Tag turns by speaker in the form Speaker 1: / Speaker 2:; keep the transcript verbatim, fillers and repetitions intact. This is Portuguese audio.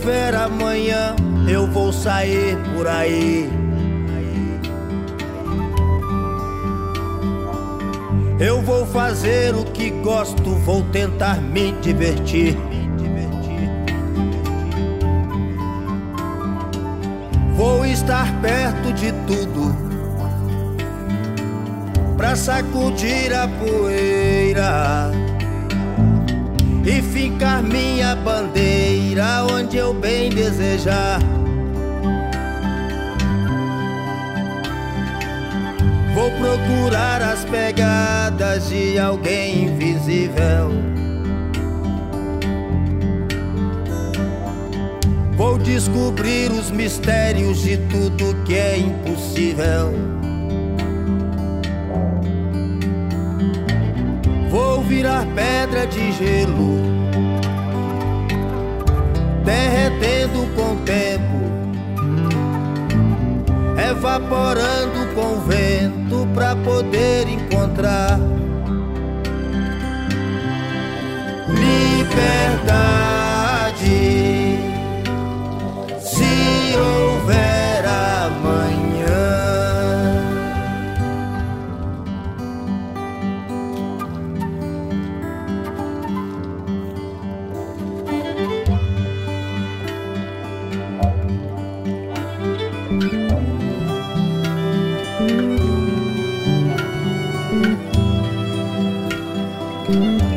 Speaker 1: houver amanhã, eu vou sair por aí. Eu vou fazer o que gosto, vou tentar me divertir. Vou estar perto de tudo pra sacudir a poeira e fincar minha bandeira onde eu bem desejar. Vou procurar as pegadas de alguém invisível. Vou descobrir os mistérios de tudo que é impossível. Vou virar pedra de gelo, derretendo com o tempo, evaporando com o vento pra poder encontrar liberdade. Se houver amanhã,
Speaker 2: Thank you.